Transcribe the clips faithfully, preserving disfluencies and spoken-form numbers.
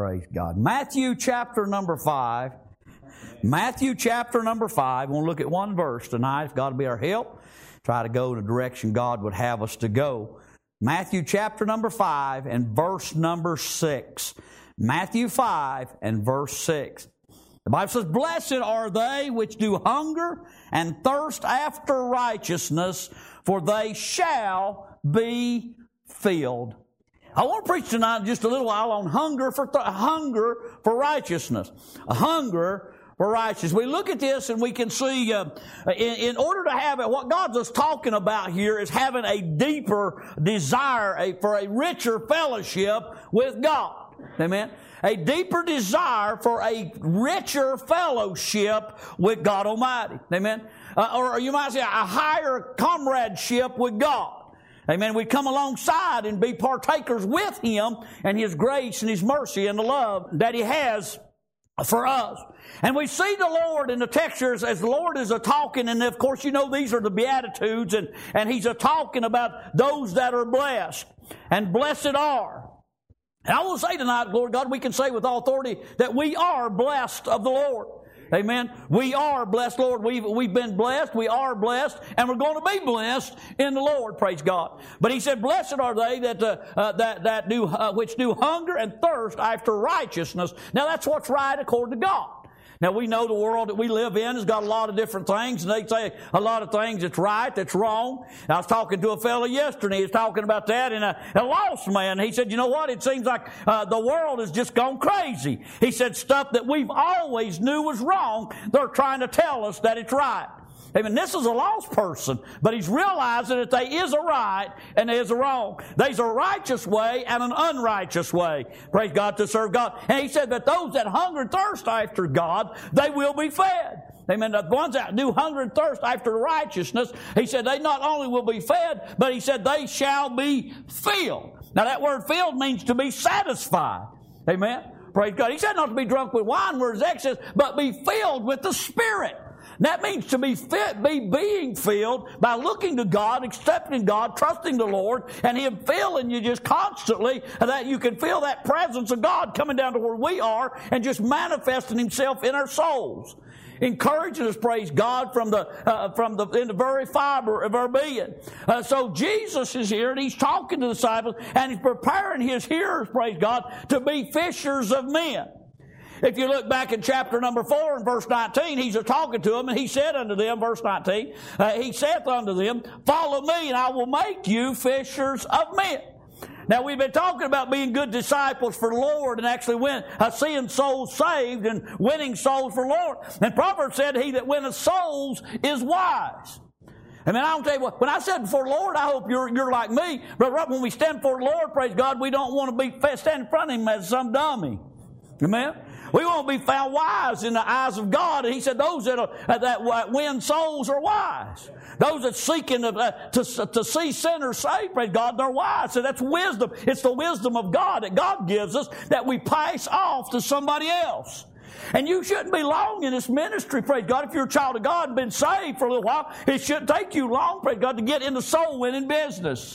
Praise God. Matthew chapter number five. Matthew chapter number five. We'll look at one verse tonight. It's got to be our help. Try to go in the direction God would have us to go. Matthew chapter number five and verse number six. Matthew five and verse six. The Bible says, "Blessed are they which do hunger and thirst after righteousness, for they shall be filled." I want to preach tonight in just a little while on hunger for th- hunger for righteousness. A hunger for righteousness. We look at this and we can see uh, in, in order to have it, what God's just talking about here is having a deeper desire a, for a richer fellowship with God. Amen. A deeper desire for a richer fellowship with God Almighty. Amen. Uh, or you might say a higher comradeship with God. Amen. We come alongside and be partakers with Him and His grace and His mercy and the love that He has for us. And we see the Lord in the text here as, as the Lord is a-talking, and of course you know these are the Beatitudes, and, and He's a-talking about those that are blessed, and blessed are. And I will say tonight, Lord God, we can say with authority that we are blessed of the Lord. Amen. We are blessed, Lord. We've, we've been blessed. We are blessed. And we're going to be blessed in the Lord. Praise God. But He said, "Blessed are they that, uh, uh, that, that do, uh, which do hunger and thirst after righteousness." Now that's what's right according to God. Now, we know the world that we live in has got a lot of different things, and they say a lot of things that's right, that's wrong. I was talking to a fellow yesterday. He was talking about that, and a, a lost man. He said, "You know what? It seems like uh, the world has just gone crazy." He said, "Stuff that we've always knew was wrong, they're trying to tell us that it's right." Amen. This is a lost person, but he's realizing that there is a right and there is a wrong. There's a righteous way and an unrighteous way. Praise God, to serve God. And he said that those that hunger and thirst after God, they will be fed. Amen. The ones that do hunger and thirst after righteousness, he said they not only will be fed, but he said they shall be filled. Now that word filled means to be satisfied. Amen. Praise God. He said not to be drunk with wine where there's excess, but be filled with the Spirit. That means to be fit, be being filled by looking to God, accepting God, trusting the Lord, and Him filling you just constantly, that you can feel that presence of God coming down to where we are and just manifesting Himself in our souls, encouraging us, praise God, from the uh, from the in the very fiber of our being. Uh, so Jesus is here and He's talking to the disciples and He's preparing His hearers, praise God, to be fishers of men. If you look back in chapter number four and verse nineteen, He's talking to them, and He said unto them, verse nineteen, uh, He saith unto them, "Follow me, and I will make you fishers of men." Now, we've been talking about being good disciples for the Lord and actually win, uh, seeing souls saved and winning souls for the Lord. And Proverbs said, "He that winneth souls is wise." I mean, I don't tell you what, when I said before the Lord, I hope you're, you're like me. But right when we stand before the Lord, praise God, we don't want to be stand in front of Him as some dummy. Amen? We want to be found wise in the eyes of God. And He said those that, are, that win souls are wise. Those that seeking to, uh, to, to see sinners saved, praise God, they're wise. So that's wisdom. It's the wisdom of God that God gives us that we pass off to somebody else. And you shouldn't be long in this ministry, praise God. If you're a child of God and been saved for a little while, it shouldn't take you long, praise God, to get into soul winning business.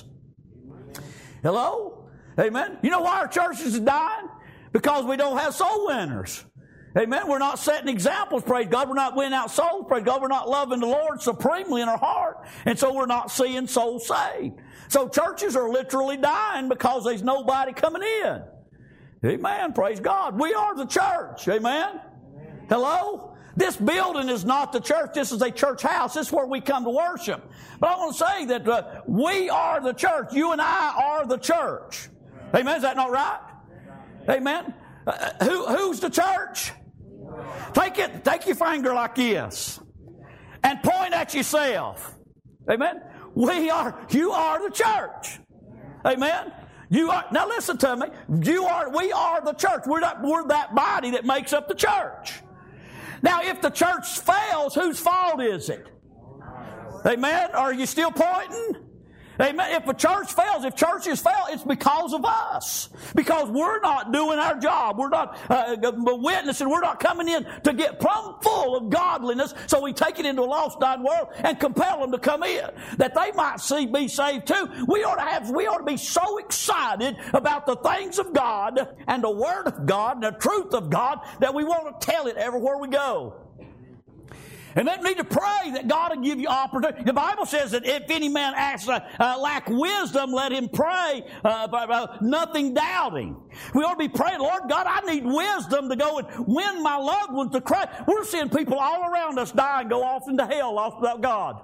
Hello? Amen? You know why our churches are dying? Because we don't have soul winners. Amen. We're not setting examples, praise God. We're not winning out souls, praise God. We're not loving the Lord supremely in our heart. And so we're not seeing souls saved. So churches are literally dying because there's nobody coming in. Amen. Praise God. We are the church. Amen. Amen. Hello? This building is not the church. This is a church house. This is where we come to worship. But I want to say that uh, we are the church. You and I are the church. Amen. Is that not right? Amen. Uh, who, who's the church? Take it. Take your finger like this, and point at yourself. Amen. We are. You are the church. Amen. You are. Now listen to me. You are. We are the church. We're not. We're that body that makes up the church. Now, if the church fails, whose fault is it? Amen. Are you still pointing? Amen. If a church fails, if churches fail, it's because of us. Because we're not doing our job. We're not uh, witnessing. We're not coming in to get plumb full of godliness. So we take it into a lost, dying world and compel them to come in, that they might see, be saved too. We ought to have, we ought to be so excited about the things of God and the Word of God and the truth of God that we want to tell it everywhere we go. And then we need to pray that God will give you opportunity. The Bible says that if any man asks, uh, uh, lack wisdom, let him pray, uh, uh, nothing doubting. We ought to be praying, Lord God, I need wisdom to go and win my loved ones to Christ. We're seeing people all around us die and go off into hell lost without God.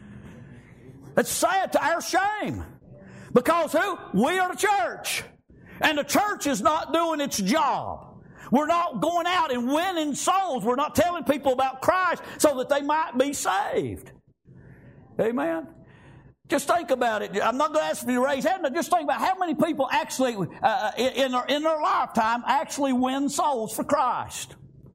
It's sad to our shame. Because who? We are the church. And the church is not doing its job. We're not going out and winning souls. We're not telling people about Christ so that they might be saved. Amen? Just think about it. I'm not going to ask you to raise hand, but just think about how many people actually, uh, in, their, in their lifetime, actually win souls for Christ.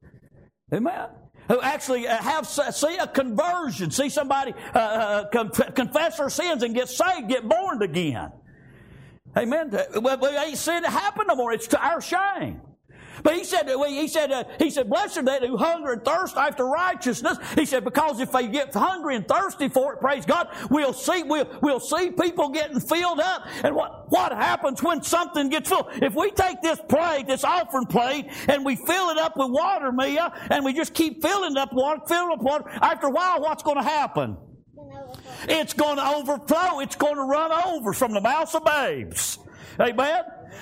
Amen? Who actually have, see a conversion, see somebody uh, confess their sins and get saved, get born again. Amen? Well, we ain't seen it happen no more. It's to our shame. But he said, he said, uh, he said, blessed are they who hunger and thirst after righteousness. He said, because if they get hungry and thirsty for it, praise God, we'll see, we'll, we'll see people getting filled up. And what, what happens when something gets full? If we take this plate, this offering plate, and we fill it up with water, Mia, and we just keep filling it up water, filling it up water, after a while, what's going to happen? It's going to overflow. It's going to run over from the mouths of babes. Amen?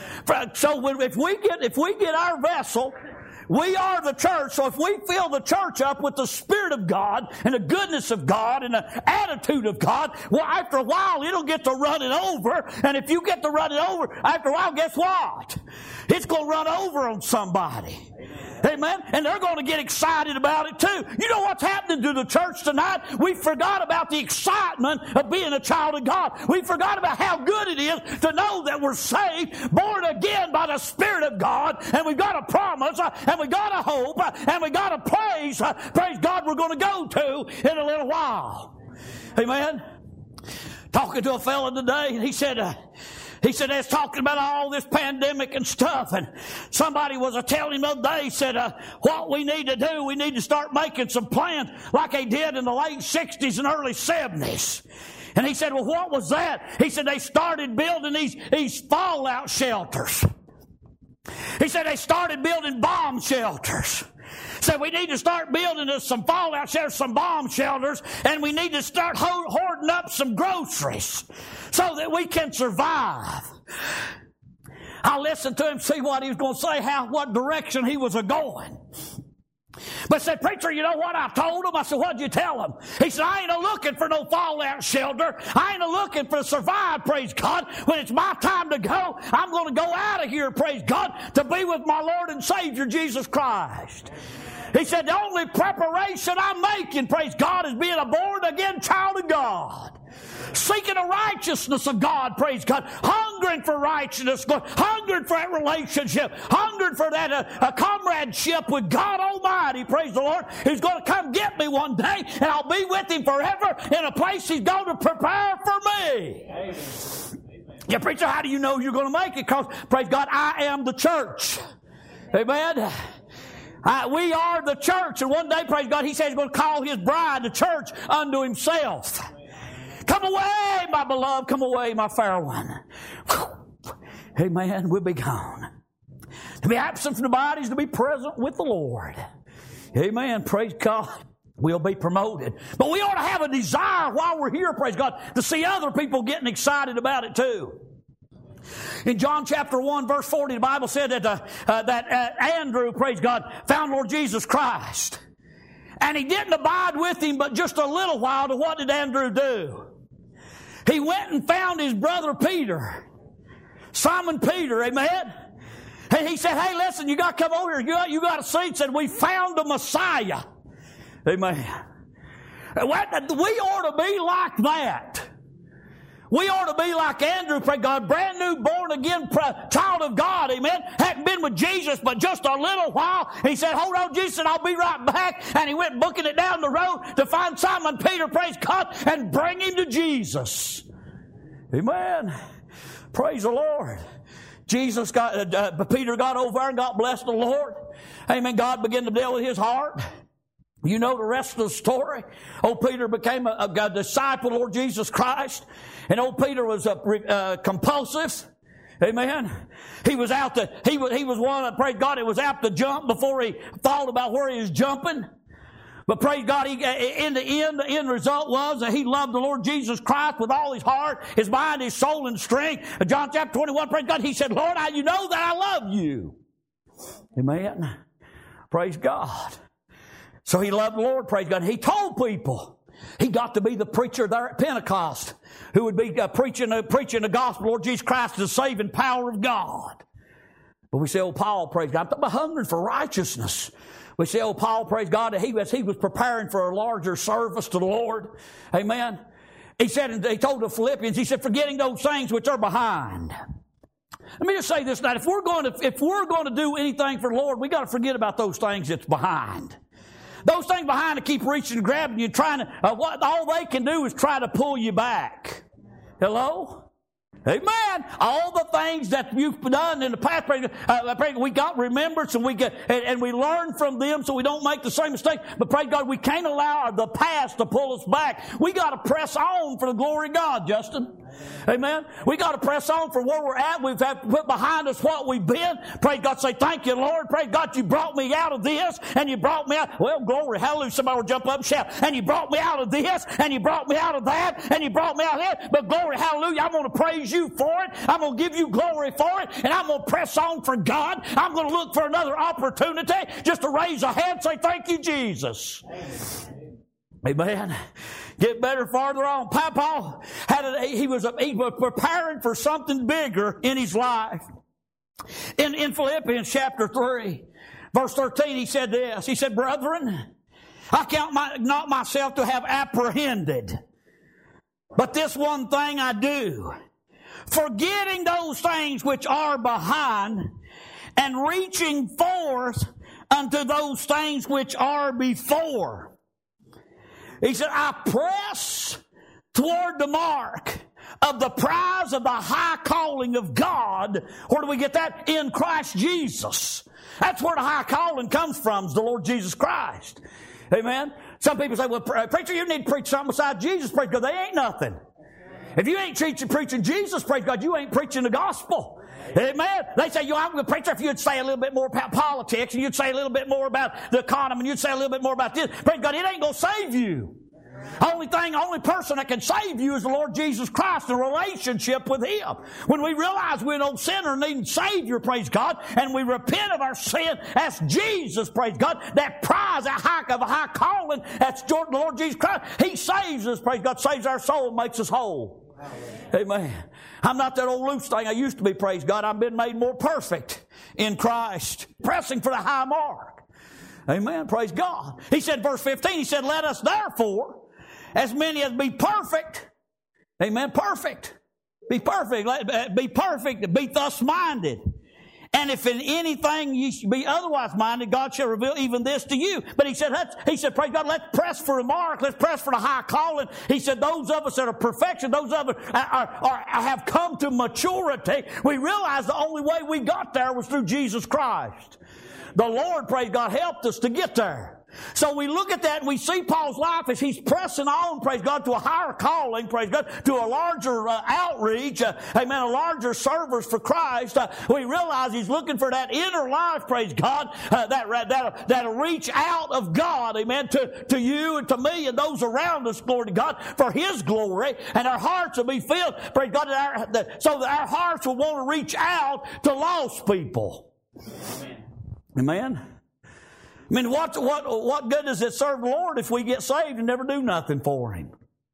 So if we get if we get our vessel, we are the church. So if we fill the church up with the Spirit of God and the goodness of God and the attitude of God, well, after a while it'll get to running over. And if you get to running over, after a while, guess what? It's going to run over on somebody. Amen. And they're going to get excited about it too. You know what's happening to the church tonight? We forgot about the excitement of being a child of God. We forgot about how good it is to know that we're saved, born again by the Spirit of God, and we've got a promise, uh, and we've got a hope, uh, and we've got a praise, uh, praise God we're going to go to in a little while. Amen. Talking to a fellow today, and he said, uh, He said, they was talking about all this pandemic and stuff, and somebody was uh, telling him the other day, he said, uh, what we need to do, we need to start making some plans like they did in the late sixties and early seventies. And he said, well, what was that? He said, they started building these, these fallout shelters. He said, they started building bomb shelters. So we need to start building us some fallout shelters, some bomb shelters, and we need to start ho- hoarding up some groceries so that we can survive. I listened to him, see what he was going to say, how what direction he was a-going. But said, preacher, you know what I told him? I said, what'd you tell him? He said, I ain't a-looking for no fallout shelter. I ain't a-looking for survive, praise God. When it's my time to go, I'm going to go out of here, praise God, to be with my Lord and Savior, Jesus Christ. He said, the only preparation I'm making, praise God, is being a born-again child of God. Seeking the righteousness of God, praise God. Hungering for righteousness, hungering for that relationship, hungering for that uh, uh, comradeship with God Almighty, praise the Lord. He's going to come get me one day, and I'll be with Him forever in a place He's going to prepare for me. Amen. Yeah, preacher, how do you know you're going to make it? Because, praise God, I am the church. Amen. Uh, we are the church, and one day, praise God, He said He's going to call His bride, the church, unto Himself. Come away, my beloved, come away, my fair one. Amen, we'll be gone. To be absent from the body is to be present with the Lord. Amen, praise God. We'll be promoted. But we ought to have a desire while we're here, praise God, to see other people getting excited about it too. In John chapter one, verse forty, the Bible said that, uh, uh, that uh, Andrew, praise God, found Lord Jesus Christ. And he didn't abide with him but just a little while. To what did Andrew do? He went and found his brother Peter. Simon Peter, amen? And he said, hey, listen, you got to come over here. You got, you got to see. He said, we found the Messiah. Amen. We ought to be like that. We ought to be like Andrew, pray God, brand new, born again child of God, amen. Hadn't been with Jesus but just a little while. He said, hold on, Jesus, and I'll be right back. And he went booking it down the road to find Simon Peter, praise God, and bring him to Jesus. Amen. Praise the Lord. Jesus got, uh, uh, Peter got over there and got blessed the Lord. Amen. God began to deal with his heart. You know the rest of the story. Old Peter became a, a, a disciple of Lord Jesus Christ. And old Peter was a, uh, compulsive. Amen. He was out to, he was, he was one that, praise God, it was out to jump before he thought about where he was jumping. But praise God, he, in the end, the end result was that he loved the Lord Jesus Christ with all his heart, his mind, his soul, and strength. John chapter twenty-one, praise God, he said, Lord, how you know that I love you. Amen. Praise God. So he loved the Lord, praise God. He told people he got to be the preacher there at Pentecost who would be uh, preaching, uh, preaching the gospel, Lord Jesus Christ, the saving power of God. But we say, oh, Paul, praise God, I'm talking about hungering for righteousness. We say, oh, Paul, praise God, that he was, he was preparing for a larger service to the Lord. Amen. He said, and he told the Philippians, he said, forgetting those things which are behind. Let me just say this now. If we're going to, if we're going to do anything for the Lord, we got to forget about those things that's behind. Those things behind that keep reaching and grabbing you, trying to, uh, what all they can do is try to pull you back. Hello? Amen. All the things that you've done in the past, uh, we got remembrance and we get, and, and we learn from them so we don't make the same mistake. But praise God, we can't allow the past to pull us back. We got to press on for the glory of God, Justin. Amen. We got to press on for where we're at. We've had to put behind us what we've been. Praise God, say thank you, Lord. Praise God, you brought me out of this and you brought me out. Well, glory, hallelujah. Somebody will jump up and shout. And you brought me out of this and you brought me out of that and you brought me out of that. But glory, hallelujah, I'm going to praise you for it. I'm going to give you glory for it. And I'm going to press on for God. I'm going to look for another opportunity just to raise a hand and say thank you, Jesus. Amen. Get better farther on. Papa had a, he was a, he was preparing for something bigger in his life. In in Philippians chapter three, verse thirteen, he said this. He said, "Brethren, I count my, not myself to have apprehended, but this one thing I do, forgetting those things which are behind, and reaching forth unto those things which are before." He said, I press toward the mark of the prize of the high calling of God. Where do we get that? In Christ Jesus. That's where the high calling comes from, is the Lord Jesus Christ. Amen. Some people say, well, preacher, you need to preach something besides Jesus. Praise God. They ain't nothing. If you ain't preaching, preaching Jesus, praise God, you ain't preaching the gospel. Amen. They say, you, I'm a preacher, if you'd say a little bit more about politics, and you'd say a little bit more about the economy, and you'd say a little bit more about this, praise God, it ain't going to save you. Only thing, only person that can save you is the Lord Jesus Christ, the relationship with Him. When we realize we're an old sinner needing Savior, praise God, and we repent of our sin, ask Jesus, praise God, that prize, that high of a high calling, that's the Lord Jesus Christ. He saves us, praise God, saves our soul, makes us whole. Amen. I'm not that old loose thing I used to be, praise God. I've been made more perfect in Christ, pressing for the high mark. Amen. Praise God. He said, verse fifteen, he said, let us therefore, as many as be perfect, amen, perfect, be perfect, be perfect, be thus minded. And if in anything you should be otherwise minded, God shall reveal even this to you. But he said, let's, he said, praise God, let's press for a mark. Let's press for the high calling. He said, those of us that are perfection, those of us are, are, are, have come to maturity. We realize the only way we got there was through Jesus Christ. The Lord, praise God, helped us to get there. So we look at that and we see Paul's life as he's pressing on, praise God, to a higher calling, praise God, to a larger uh, outreach, uh, amen, a larger service for Christ. Uh, we realize he's looking for that inner life, praise God, uh, that, that, that'll reach out of God, amen, to, to you and to me and those around us, glory to God, for His glory, and our hearts will be filled, praise God, that our, that, so that our hearts will want to reach out to lost people. Amen. Amen. I mean, what, what, what good does it serve the Lord if we get saved and never do nothing for Him?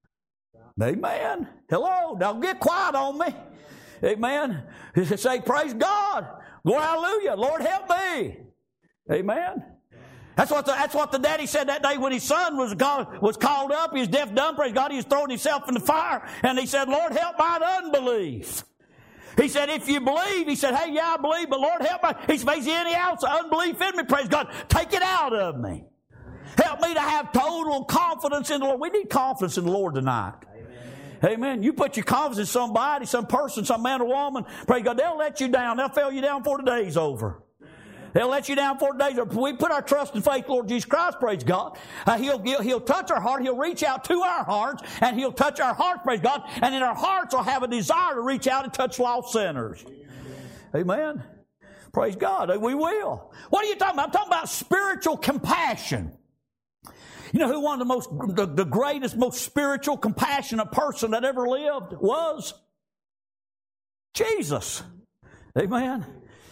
Amen. Hello. Now get quiet on me. Amen. Say, praise God. Glory, hallelujah. Lord, help me. Amen. That's what the, that's what the daddy said that day when his son was called, was called up. He was deaf, dumb. Praise God. He was throwing himself in the fire. And he said, Lord, help mine unbelief. He said, if you believe, he said, hey, yeah, I believe, but Lord, help me. He said, if there's any ounce of unbelief in me, praise God, take it out of me. Help me to have total confidence in the Lord. We need confidence in the Lord tonight. Amen. Amen. You put your confidence in somebody, some person, some man or woman, praise God, they'll let you down. They'll fail you down before the day's over. They'll let you down before the day's over. We put our trust and faith, Lord Jesus Christ, praise God. Uh, he'll, he'll, he'll touch our heart. He'll reach out to our hearts, and He'll touch our hearts, praise God. And in our hearts will have a desire to reach out and touch lost sinners. Amen. Praise God. We will. What are you talking about? I'm talking about spiritual compassion. You know who one of the most, the, the greatest, most spiritual, compassionate person that ever lived was? Jesus. Amen.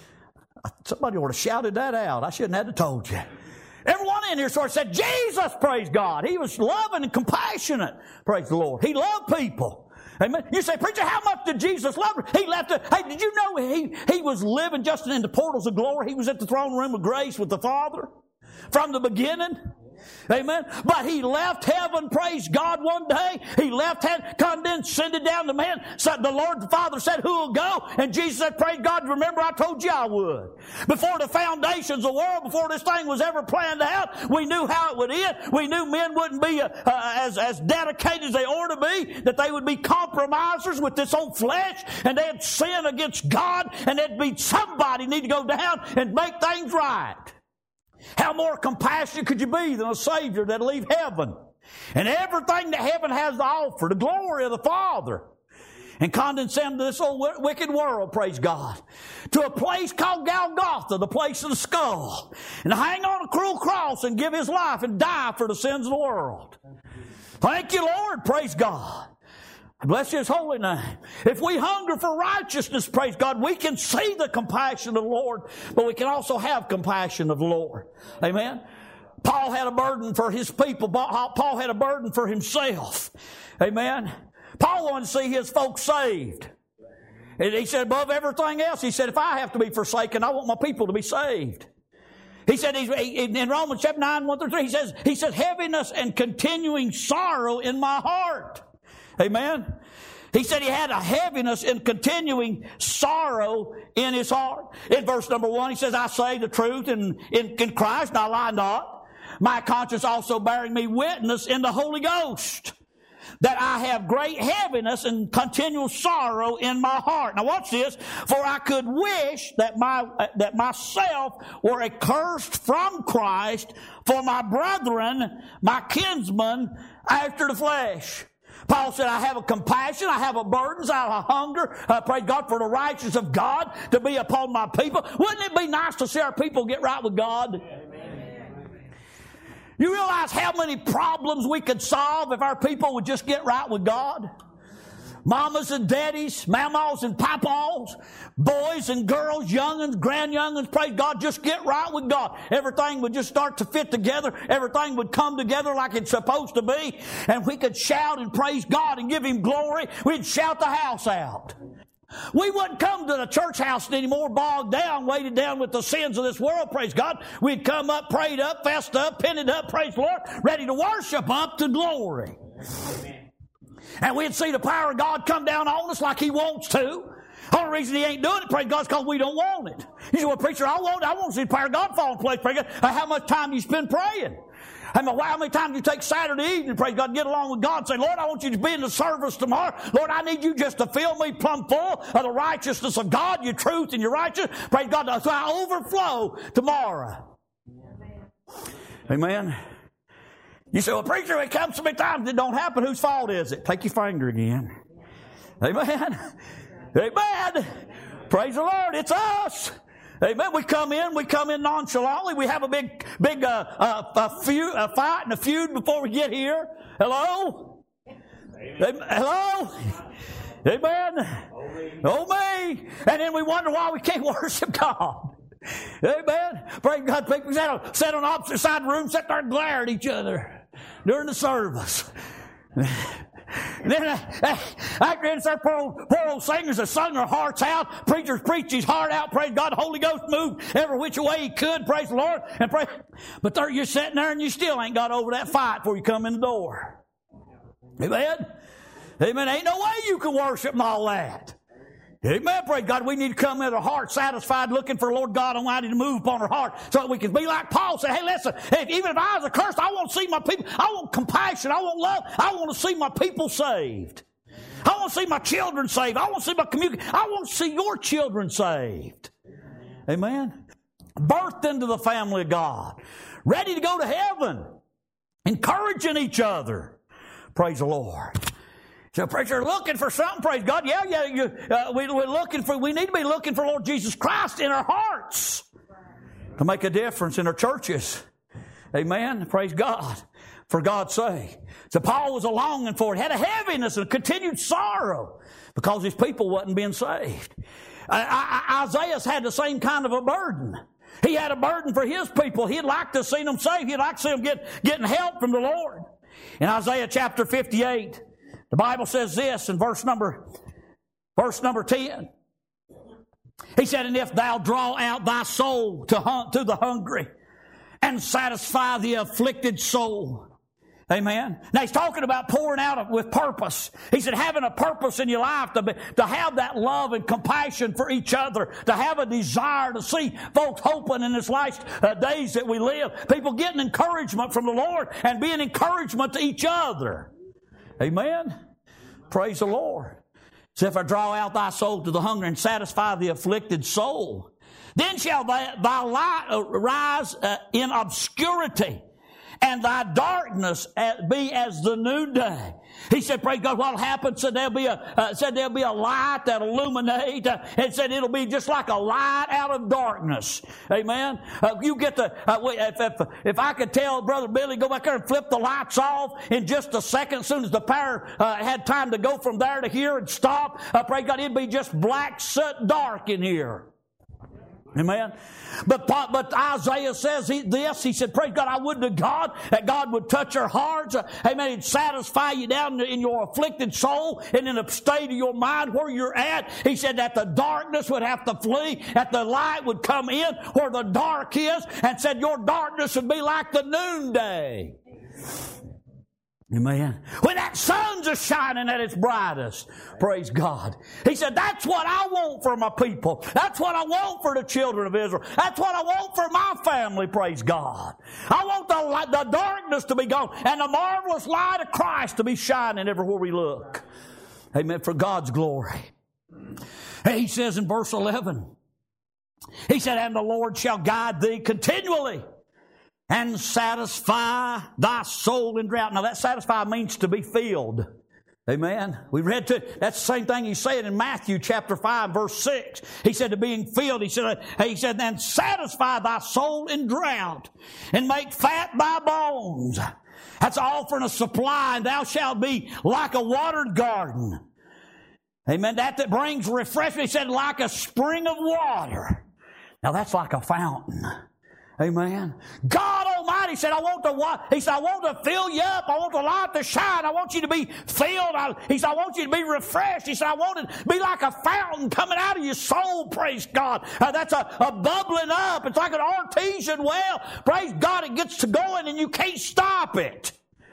Somebody ought to have shouted that out. I shouldn't have had to told you. Everyone in here sort of said, Jesus, praise God. He was loving and compassionate. Praise the Lord. He loved people. Amen. You say, preacher, how much did Jesus love her? He left it. Hey, did you know he, he was living just in the portals of glory? He was at the throne room of grace with the Father from the beginning. Amen. But He left heaven, praise God, one day. He left heaven, condescended down to man. So the Lord the Father said, who will go? And Jesus said, praise God, remember I told you I would. Before the foundations of the world, before this thing was ever planned out, we knew how it would end. We knew men wouldn't be uh, uh, as, as dedicated as they ought to be, that they would be compromisers with this old flesh, and they'd sin against God, and there'd be somebody need to go down and make things right. How more compassionate could you be than a Savior that'll leave heaven and everything that heaven has to offer, the glory of the Father, and condescend to this old wicked world, praise God, to a place called Golgotha, the place of the skull, and hang on a cruel cross and give His life and die for the sins of the world. Thank you, Lord, praise God. Bless His holy name. If we hunger for righteousness, praise God, we can see the compassion of the Lord, but we can also have compassion of the Lord. Amen. Paul had a burden for his people. Paul had a burden for himself. Amen. Paul wanted to see his folks saved. And he said, above everything else, he said, if I have to be forsaken, I want my people to be saved. He said, he's, in Romans chapter nine, one through three, he says, he says, heaviness and continuing sorrow in my heart. Amen. He said he had a heaviness and continuing sorrow in his heart. In verse number one, he says, I say the truth in, in, in Christ, and I lie not. My conscience also bearing me witness in the Holy Ghost, that I have great heaviness and continual sorrow in my heart. Now watch this. For I could wish that my that myself were accursed from Christ for my brethren, my kinsmen, after the flesh. Paul said, I have a compassion, I have a burden, I have a hunger, uh, praise God, for the righteousness of God to be upon my people. Wouldn't it be nice to see our people get right with God? Amen. You realize how many problems we could solve if our people would just get right with God? Mamas and daddies, mamas and papas, boys and girls, young'uns, grand-young'uns, praise God, just get right with God. Everything would just start to fit together. Everything would come together like it's supposed to be. And we could shout and praise God and give Him glory. We'd shout the house out. We wouldn't come to the church house anymore bogged down, weighted down with the sins of this world, praise God. We'd come up, prayed up, fessed up, pinned up, praise the Lord, ready to worship up to glory. Amen. And we'd see the power of God come down on us like He wants to. The only reason He ain't doing it, praise God, is because we don't want it. You say, well, preacher, I want it. I want to see the power of God fall in place, praise God. How much time do you spend praying? I mean, how many times do you take Saturday evening, praise God, get along with God and say, Lord, I want you to be in the service tomorrow. Lord, I need you just to fill me plumb full of the righteousness of God, your truth and your righteousness. Praise God, so I overflow tomorrow. Amen. You say, well, preacher, it comes so many times it don't happen. Whose fault is it? Take your finger again. Amen. Amen. Praise the Lord. It's us. Amen. We come in, we come in nonchalantly. We have a big, big uh, uh, a feud, a fight and a feud before we get here. Hello? Amen. Hello? Amen. Oh me. And then we wonder why we can't worship God. Amen. Praise God. People sat on, sat on opposite side of the room, sat there and glare at each other during the service. And then uh, after this, our poor old, poor old singers have sung their hearts out. Preachers preached his heart out. Praise God. The Holy Ghost moved every which way He could. Praise the Lord. And pray. But there you're sitting there and you still ain't got over that fight before you come in the door. Amen. Amen. Ain't no way you can worship and all that. Amen. Praise God. We need to come in our heart satisfied, looking for Lord God Almighty to move upon our heart so that we can be like Paul said, hey, listen, if, even if I was accursed, I want to see my people. I want compassion. I want love. I want to see my people saved. I want to see my children saved. I want to see my community. I want to see your children saved. Amen. Birthed into the family of God. Ready to go to heaven. Encouraging each other. Praise the Lord. So, preacher, looking for something, praise God. Yeah, yeah, you, uh, we, we're looking for, we need to be looking for Lord Jesus Christ in our hearts to make a difference in our churches. Amen. Praise God. For God's sake. So Paul was a longing for it, had a heaviness and a continued sorrow because his people wasn't being saved. Uh, I, I, Isaiah's had the same kind of a burden. He had a burden for his people. He'd like to see them saved. He'd like to see them get, getting help from the Lord. In Isaiah chapter fifty-eight, the Bible says this in verse number, verse number ten. He said, and if thou draw out thy soul to, hunt, to the hungry and satisfy the afflicted soul. Amen. Now he's talking about pouring out with purpose. He said having a purpose in your life to, be, to have that love and compassion for each other, to have a desire to see folks hoping in this last uh, days that we live. People getting encouragement from the Lord and being encouragement to each other. Amen. Praise the Lord. So if I draw out thy soul to the hungry and satisfy the afflicted soul, then shall thy, thy light arise uh, in obscurity, and thy darkness be as the noonday. He said, praise God, what'll happen? Said there'll be a, uh, said there'll be a light that'll illuminate. Uh, and said it'll be just like a light out of darkness. Amen. Uh, you get the, uh, if, if, if I could tell Brother Billy, go back there and flip the lights off in just a second, as soon as the power uh, had time to go from there to here and stop, uh, praise God, it'd be just black soot dark in here. Amen. But but Isaiah says he, this. He said, praise God, I would to God that God would touch our hearts. Amen. He'd satisfy you down in your afflicted soul and in a state of your mind where you're at. He said that the darkness would have to flee, that the light would come in where the dark is, and said your darkness would be like the noonday. Amen. When that sun's a shining at its brightest, praise God. He said, that's what I want for my people. That's what I want for the children of Israel. That's what I want for my family, praise God. I want the, the darkness to be gone and the marvelous light of Christ to be shining everywhere we look. Amen. For God's glory. He says in verse eleven, he said, and the Lord shall guide thee continually and satisfy thy soul in drought. Now that satisfy means to be filled. Amen. We read to, that's the same thing he said in Matthew chapter five verse six. He said to being filled, he said, he said, and satisfy thy soul in drought and make fat thy bones. That's offering a supply, and thou shalt be like a watered garden. Amen. That that brings refreshment. He said like a spring of water. Now that's like a fountain. Amen. God Almighty said, I want to, he said, I want to fill you up. I want the light to shine. I want you to be filled. I, he said, I want you to be refreshed. He said, I want it to be like a fountain coming out of your soul. Praise God. Uh, that's a, a bubbling up. It's like an artesian well. Praise God. It gets to going and you can't stop it.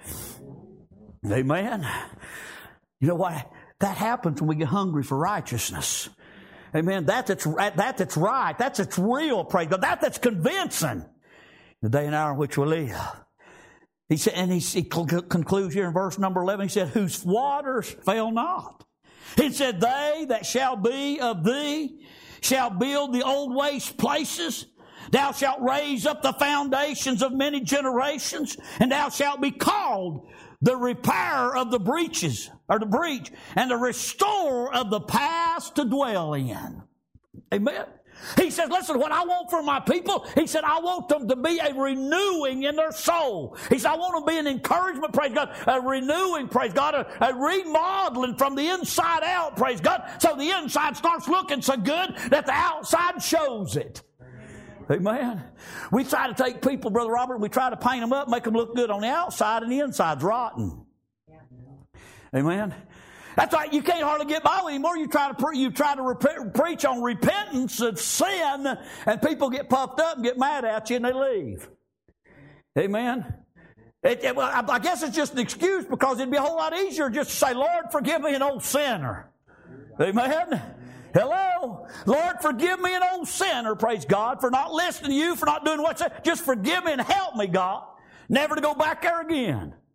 Amen. You know what? That happens when we get hungry for righteousness. Amen. That that's, that that's right. That's it's real, praise God. That that's convincing. The day and hour in which we live. He said, and he, he concludes here in verse number eleven, he said, whose waters fail not. He said, they that shall be of thee shall build the old waste places. Thou shalt raise up the foundations of many generations, and thou shalt be called the repairer of the breaches, or the breach, and the restorer of the past to dwell in. Amen. He says, listen, what I want for my people, he said, I want them to be a renewing in their soul. He said, I want them to be an encouragement, praise God, a renewing, praise God, a, a remodeling from the inside out, praise God, so the inside starts looking so good that the outside shows it. Amen. We try to take people, Brother Robert, we try to paint them up, make them look good on the outside, and the inside's rotten. Amen. That's right. You can't hardly get by anymore. You try to pre- you try to rep- preach on repentance of sin, and people get puffed up and get mad at you, and they leave. Amen. It, it, well, I guess it's just an excuse because it'd be a whole lot easier just to say, Lord, forgive me, an old sinner. Amen. Hello? Lord, forgive me, an old sinner, praise God, for not listening to you, for not doing what's said. Just forgive me and help me, God, never to go back there again.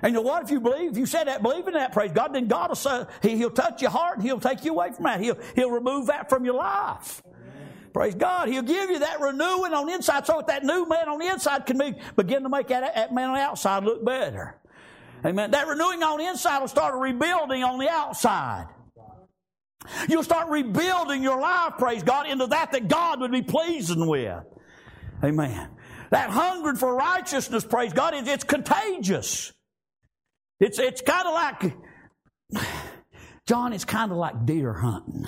And you know what? If you believe, if you said that, believe in that, praise God, then God will say, he, He'll touch your heart and He'll take you away from that. He'll, he'll remove that from your life. Praise God. He'll give you that renewing on the inside so that that new man on the inside can be, begin to make that, that man on the outside look better. Amen. That renewing on the inside will start a rebuilding on the outside. You'll start rebuilding your life, praise God, into that that God would be pleasing with. Amen. That hunger for righteousness, praise God, it's, it's contagious. It's, it's kind of like, John, it's kind of like deer hunting.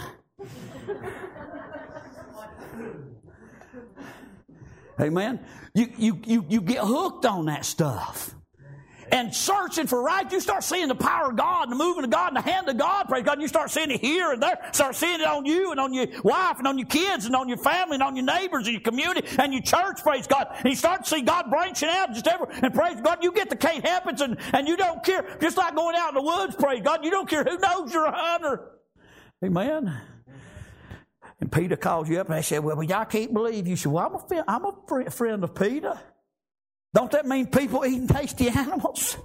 Amen. You, you, you, you get hooked on that stuff. And searching for right, you start seeing the power of God and the movement of God and the hand of God, praise God, and you start seeing it here and there. Start seeing it on you and on your wife and on your kids and on your family and on your neighbors and your community and your church, praise God. And you start to see God branching out just everywhere. And praise God, you get the Kate Happens and, and you don't care. Just like going out in the woods, praise God, you don't care who knows you're a hunter. Amen. And Peter calls you up and they said, well, y'all can't believe you. Said, well, I'm a, friend, I'm a friend of Peter. Don't that mean people eating tasty animals?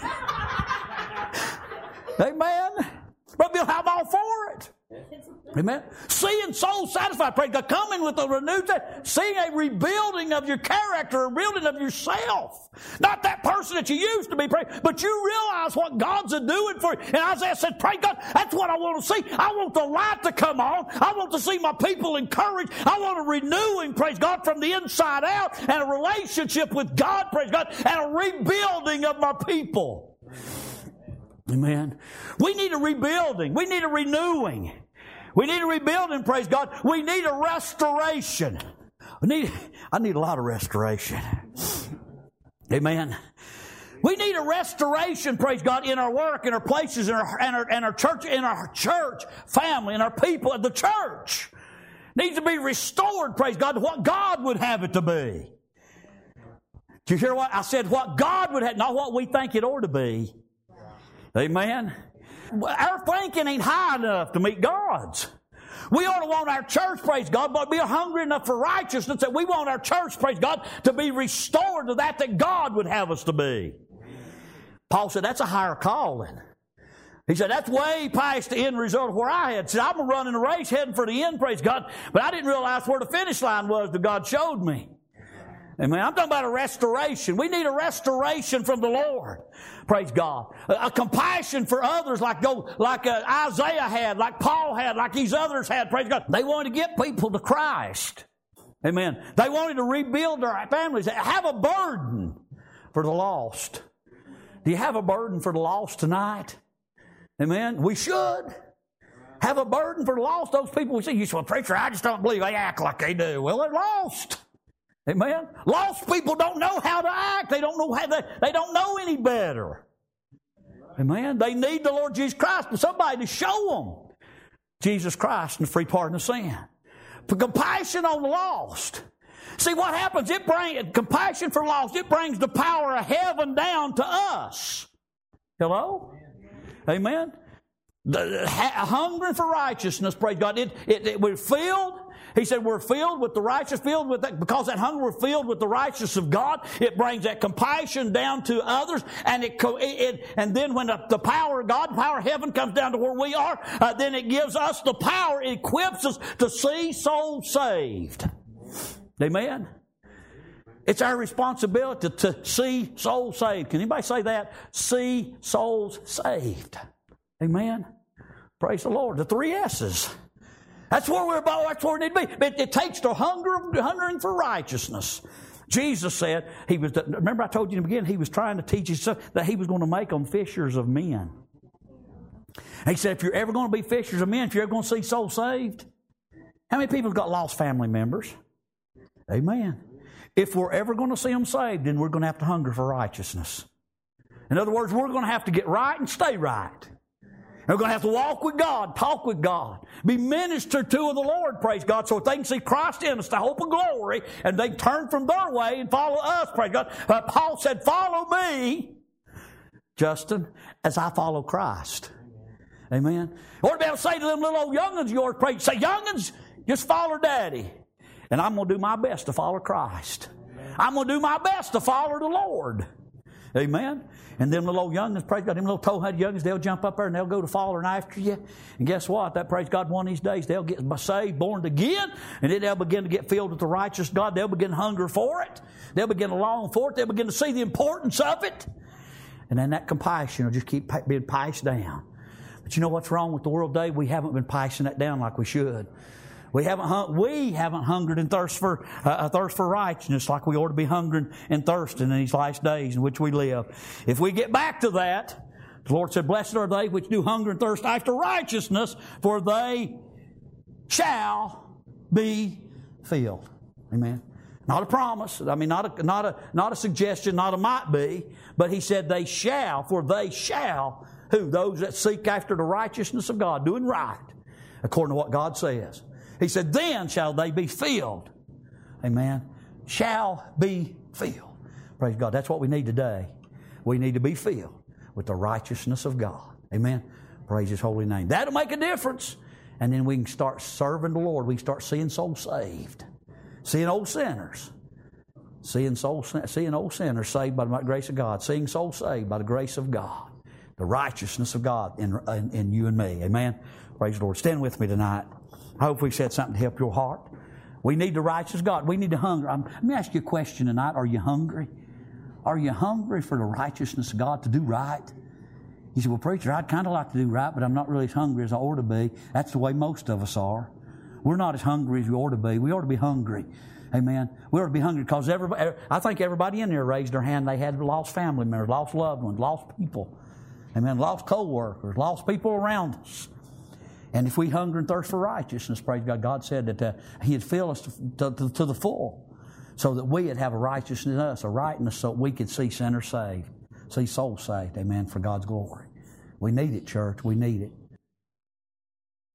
Amen. But Bill, I'm all for it. Amen. Seeing souls satisfied, praise God, coming with a renewed, seeing a rebuilding of your character, a rebuilding of yourself. Not that person that you used to be, praise, but you realize what God's a doing for you. And Isaiah said, praise God, that's what I want to see. I want the light to come on. I want to see my people encouraged. I want a renewing, praise God, from the inside out, and a relationship with God, praise God, and a rebuilding of my people. Amen. We need a rebuilding. We need a renewing. We need a rebuilding, praise God. We need a restoration. We need, I need a lot of restoration. Amen. We need a restoration, praise God, in our work, in our places, in our, in our, in our church, in our church family, in our people, in the church. Needs to be restored, praise God, to what God would have it to be. Did you hear what I said? What God would have, not what we think it ought to be. Amen. Our thinking ain't high enough to meet God's. We ought to want our church, praise God, but be hungry enough for righteousness that we want our church, praise God, to be restored to that that God would have us to be. Paul said that's a higher calling. He said that's way past the end result of where I had. He said I'm running a race heading for the end, praise God, but I didn't realize where the finish line was that God showed me. Amen. I'm talking about a restoration. We need a restoration from the Lord. Praise God. A, a compassion for others like go, like uh, Isaiah had, like Paul had, like these others had. Praise God. They wanted to get people to Christ. Amen. They wanted to rebuild their families. Have a burden for the lost. Do you have a burden for the lost tonight? Amen. We should have a burden for the lost. Those people we see, you say, well, preacher, I just don't believe they act like they do. Well, they're lost. Amen. Lost people don't know how to act. They don't know how they, they don't know any better. Amen. They need the Lord Jesus Christ and somebody to show them Jesus Christ and the free pardon of sin. For compassion on the lost. See what happens? It brings compassion for lost. It brings the power of heaven down to us. Hello? Amen. The, the hunger for righteousness, praise God. It, it, it we're filled. He said we're filled with the righteous, filled with that, because that hunger we're filled with the righteousness of God. It brings that compassion down to others, and it, it, it and then when the, the power of God, the power of heaven comes down to where we are, uh, then it gives us the power, it equips us to see souls saved. Amen. It's our responsibility to see souls saved. Can anybody say that? See souls saved. Amen. Praise the Lord. The three S's. That's where we're about. That's where we need to be. It, it takes the hunger, hungering for righteousness. Jesus said he was. Remember, I told you in the beginning he was trying to teach his son that he was going to make them fishers of men. And he said, if you're ever going to be fishers of men, if you're ever going to see souls saved, how many people have got lost family members? Amen. If we're ever going to see them saved, then we're going to have to hunger for righteousness. In other words, we're going to have to get right and stay right. They're going to have to walk with God, talk with God, be ministered to of the Lord, praise God, so that they can see Christ in us, the hope of glory, and they turn from their way and follow us, praise God. Uh, Paul said, follow me, Justin, as I follow Christ. Amen. What about say to them little old young'uns of yours, praise, say, young'uns, just follow Daddy, and I'm going to do my best to follow Christ. I'm going to do my best to follow the Lord. Amen. And them little old youngins, praise God, them little toe-headed youngins, they'll jump up there and they'll go to following after you. And guess what? That, praise God, one of these days they'll get saved, born again, and then they'll begin to get filled with the righteous God. They'll begin to hunger for it. They'll begin to long for it. They'll begin to see the importance of it. And then that compassion will just keep being passed down. But you know what's wrong with the world today? We haven't been passing that down like we should. We haven't hung, we haven't hungered and thirst for uh, a thirst for righteousness like we ought to be hungering and thirsting in these last days in which we live. If we get back to that, the Lord said, "Blessed are they which do hunger and thirst after righteousness, for they shall be filled." Amen. Not a promise. I mean, not a not a not a suggestion. Not a might be. But He said, "They shall," for they shall. Who? Those that seek after the righteousness of God, doing right according to what God says. He said, "Then shall they be filled." Amen. Shall be filled. Praise God. That's what we need today. We need to be filled with the righteousness of God. Amen. Praise His holy name. That'll make a difference. And then we can start serving the Lord. We can start seeing souls saved. Seeing old sinners. Seeing, souls, seeing old sinners saved by the grace of God. Seeing souls saved by the grace of God. The righteousness of God in, in, in you and me. Amen. Praise the Lord. Stand with me tonight. I hope we said something to help your heart. We need the righteous God. We need to hunger. I'm, let me ask you a question tonight. Are you hungry? Are you hungry for the righteousness of God to do right? You say, "Well, preacher, I'd kind of like to do right, but I'm not really as hungry as I ought to be." That's the way most of us are. We're not as hungry as we ought to be. We ought to be hungry. Amen. We ought to be hungry because everybody, I think everybody in there raised their hand. They had lost family members, lost loved ones, lost people. Amen. Lost co-workers, lost people around us. And if we hunger and thirst for righteousness, praise God, God said that uh, He'd fill us to, to, to the full so that we would have a righteousness in us, a rightness so we could see sinners saved, see souls saved, amen, for God's glory. We need it, church. We need it.